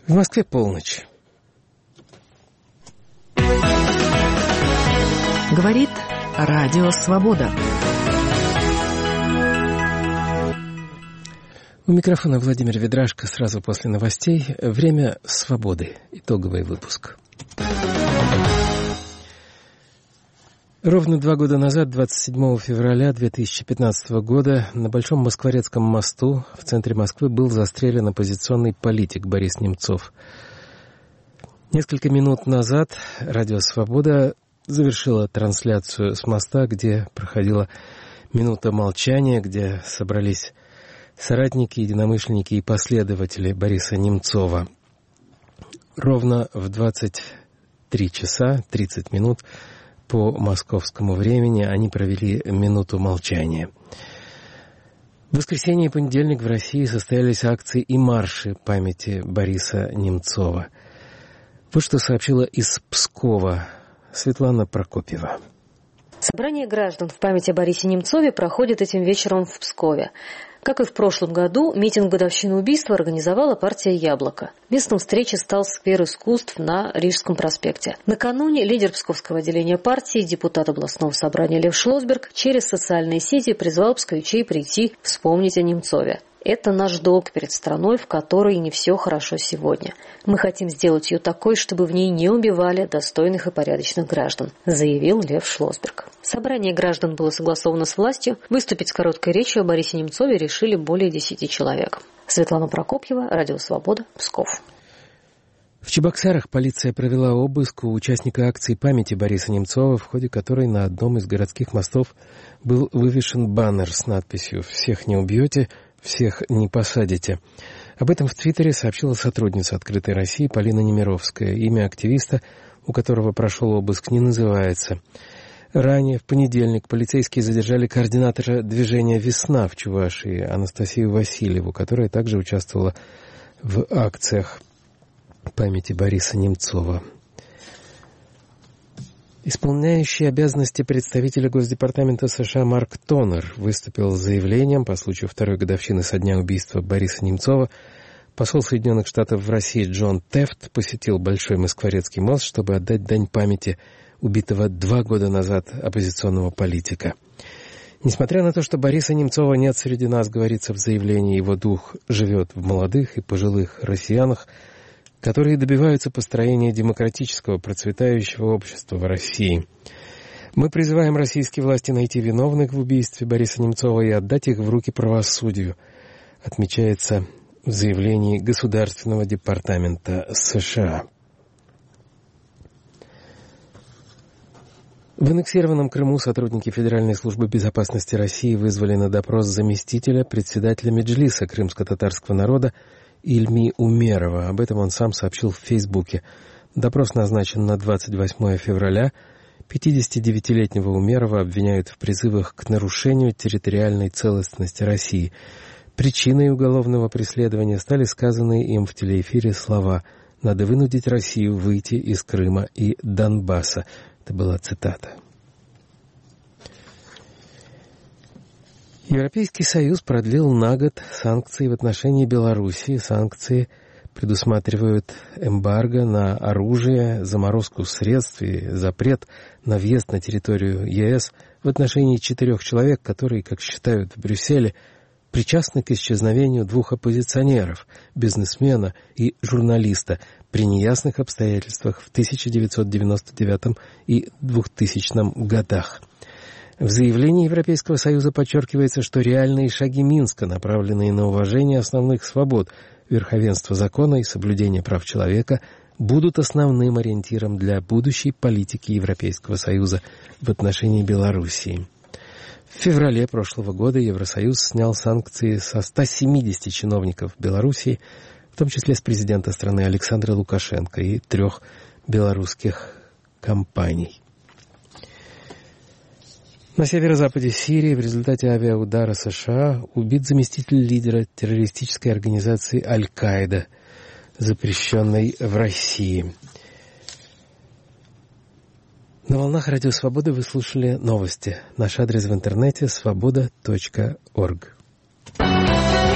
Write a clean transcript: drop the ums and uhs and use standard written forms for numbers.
В Москве полночь. Говорит Радио Свобода. У микрофона Владимир Ведрашко. Сразу после новостей «Время свободы». Итоговый выпуск. Ровно 2 года назад, 27 февраля 2015 года, на Большом Москворецком мосту в центре Москвы был застрелен оппозиционный политик Борис Немцов. Несколько минут назад Радио «Свобода» завершила трансляцию с моста, где проходила минута молчания, где собрались соратники, единомышленники и последователи Бориса Немцова. Ровно в 23 часа 30 минут по московскому времени они провели минуту молчания. В воскресенье и понедельник в России состоялись акции и марши памяти Бориса Немцова. Вот что сообщила из Пскова Светлана Прокопьева. Собрание граждан в память о Борисе Немцове проходит этим вечером в Пскове. Как и в прошлом году, митинг в годовщину убийства организовала партия «Яблоко». Местом встречи стал сквер искусств на Рижском проспекте. Накануне лидер Псковского отделения партии, депутат областного собрания Лев Шлосберг через социальные сети призвал псковичей прийти вспомнить о Немцове. Это наш долг перед страной, в которой не все хорошо сегодня. Мы хотим сделать ее такой, чтобы в ней не убивали достойных и порядочных граждан, заявил Лев Шлосберг. Собрание граждан было согласовано с властью. Выступить с короткой речью о Борисе Немцове решили более 10 человек. Светлана Прокопьева, Радио Свобода, Псков. В Чебоксарах полиция провела обыск у участника акции памяти Бориса Немцова, в ходе которой на одном из городских мостов был вывешен баннер с надписью «Всех не убьете, всех не посадите». Об этом в Твиттере сообщила сотрудница «Открытой России» Полина Немировская. Имя активиста, у которого прошел обыск, не называется. Ранее, в понедельник, полицейские задержали координатора движения «Весна» в Чувашии Анастасию Васильеву, которая также участвовала в акциях памяти Бориса Немцова. Исполняющий обязанности представителя Госдепартамента США Марк Тонер выступил с заявлением по случаю второй годовщины со дня убийства Бориса Немцова. Посол Соединенных Штатов в России Джон Тефт посетил Большой Москворецкий мост, чтобы отдать дань памяти убитого 2 года назад оппозиционного политика. Несмотря на то, что Бориса Немцова нет среди нас, говорится в заявлении, его дух живет в молодых и пожилых россиянах, которые добиваются построения демократического, процветающего общества в России. Мы призываем российские власти найти виновных в убийстве Бориса Немцова и отдать их в руки правосудию, отмечается в заявлении Государственного департамента США. В аннексированном Крыму сотрудники Федеральной службы безопасности России вызвали на допрос заместителя председателя Меджлиса крымско-татарского народа Ильми Умерова. Об этом он сам сообщил в Фейсбуке. Допрос назначен на 28 февраля. 59-летнего Умерова обвиняют в призывах к нарушению территориальной целостности России. Причиной уголовного преследования стали сказанные им в телеэфире слова «Надо вынудить Россию выйти из Крыма и Донбасса». Это была цитата. Европейский Союз продлил на год санкции в отношении Белоруссии. Санкции предусматривают эмбарго на оружие, заморозку средств и запрет на въезд на территорию ЕС в отношении 4 человек, которые, как считают в Брюсселе, причастны к исчезновению 2 оппозиционеров, бизнесмена и журналиста при неясных обстоятельствах в 1999 и 2000 годах. В заявлении Европейского Союза подчеркивается, что реальные шаги Минска, направленные на уважение основных свобод, верховенство закона и соблюдение прав человека, будут основным ориентиром для будущей политики Европейского Союза в отношении Белоруссии. В феврале прошлого года Евросоюз снял санкции со 170 чиновников Белоруссии, в том числе с президента страны Александра Лукашенко и 3 белорусских компаний. На северо-западе Сирии в результате авиаудара США убит заместитель лидера террористической организации Аль-Каида, запрещенной в России. На волнах Радио Свободы вы слушали новости. Наш адрес в интернете — svoboda.org.